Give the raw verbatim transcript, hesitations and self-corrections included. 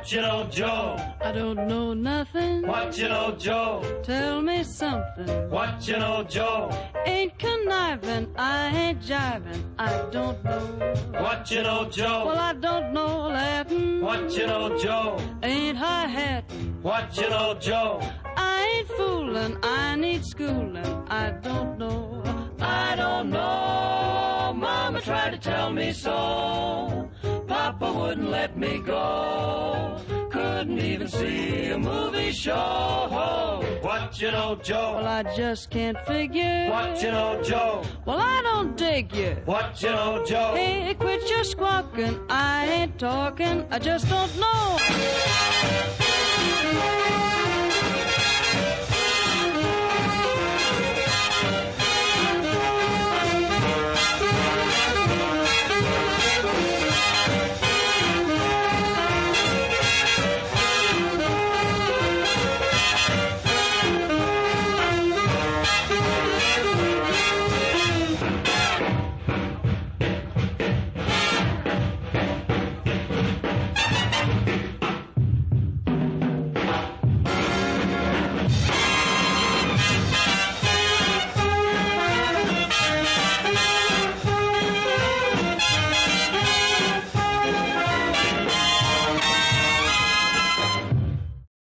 What you know, Joe? I don't know nothing. What you know, Joe? Tell me something. What you know, Joe? Ain't conniving, I ain't jiving, I don't know. What you know, Joe? Well, I don't know Latin. What you know, Joe? Ain't hi-hatting. What you know, Joe? I ain't fooling, I need schooling, I don't know. I don't know. Mama tried to tell me so. Papa wouldn't let me go. Couldn't even see a movie show. What you know, Joe? Well, I just can't figure. What you know, Joe? Well, I don't dig you. What you know, Joe? Hey, quit your squawking. I ain't talking. I just don't know.